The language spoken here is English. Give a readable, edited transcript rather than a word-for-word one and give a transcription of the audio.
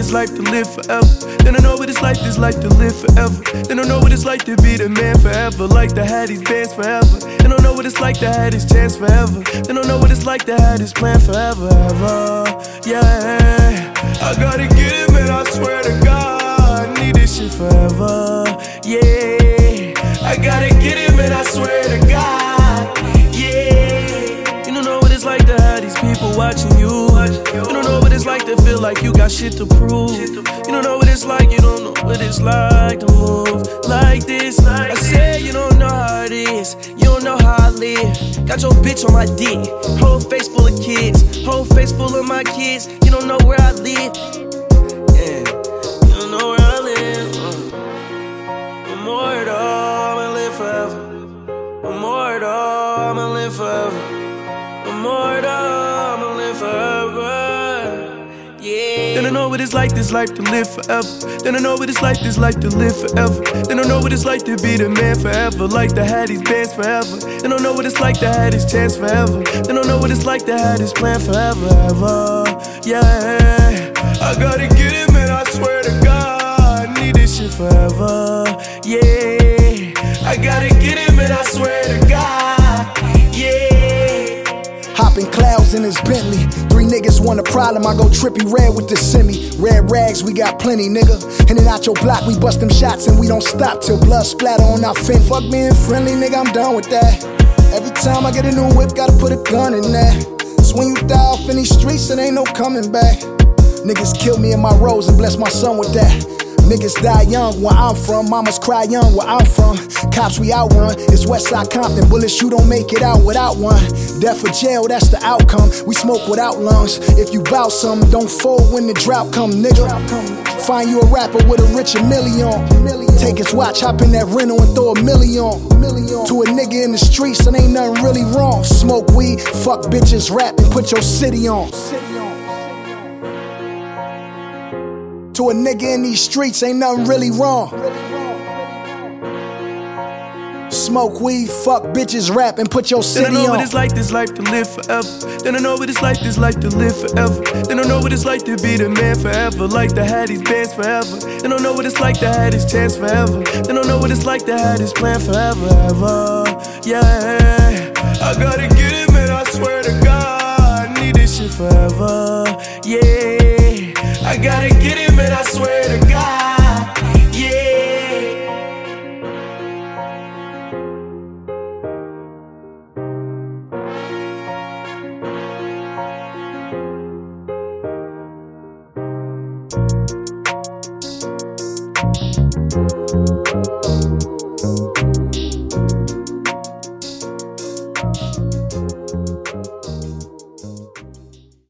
this life to live forever. Then I know what it's like this life to live forever. Then I know what it's like to be the man forever. Like to have these bands forever. Then I know what it's like to have this chance forever. Then I know what it's like to have this plan forever, ever. Yeah, I gotta get it, man, I swear to God, I need this shit forever. Yeah, I gotta get it, man, I swear to God. Yeah, you don't know what it's like to have these people watching you. You don't know what it's like to feel like you got shit to prove. You don't know what it's like, you don't know what it's like to move like this. I said you don't know how it is, you don't know how I live. Got your bitch on my dick, whole face full of kids, whole face full of my kids. You don't know where I live, yeah, you don't know where I live. I'm immortal, I'ma live forever. I'm immortal, I'ma live forever. I'm immortal, I'ma live forever. Yeah. Then I know what it's like this life to live forever. Then I know what it's like this life to live forever. Then I know what it's like to be the man forever. Like to have these bands forever. Then I know what it's like to have this chance forever. Then I know what it's like to have this plan forever, ever. Yeah, I gotta get it, man, I swear to God, I need this shit forever. Yeah, I gotta get it, man, I swear to God. Yeah. Hopping clouds in his Bentley. 3 niggas want a problem, I go trippy red with the semi. Red rags, we got plenty, nigga. In and out your block, we bust them shots and we don't stop till blood splatter on our fin. Fuck being friendly, nigga, I'm done with that. Every time I get a new whip, gotta put a gun in there. So when you die off in these streets, it ain't no coming back. Niggas kill me in my rose and bless my son with that. Niggas die young where I'm from, mamas cry young where I'm from. Cops we outrun, it's Westside Compton. Bullets you don't make it out without one. Death or jail, that's the outcome. We smoke without lungs. If you bout something, don't fold when the drought come, nigga. Find you a rapper with a richer million. Take his watch, hop in that rental and throw $1 million. To a nigga in the streets, and ain't nothing really wrong. Smoke weed, fuck bitches, rap and put your city on. To a nigga in these streets, ain't nothing really wrong. Smoke weed, fuck bitches, rap and put your city on. Then I know what it's like this life to live forever. Then I know what it's like this life to live forever. Then I know what it's like to be the man forever. Like to have these bands forever. Then I know what it's like to have this chance forever. Then I know what it's like to have this plan forever, ever. Yeah, I gotta get it, man, I swear to God, I need this shit forever. Yeah, I gotta get it, man, I swear to God. Yeah.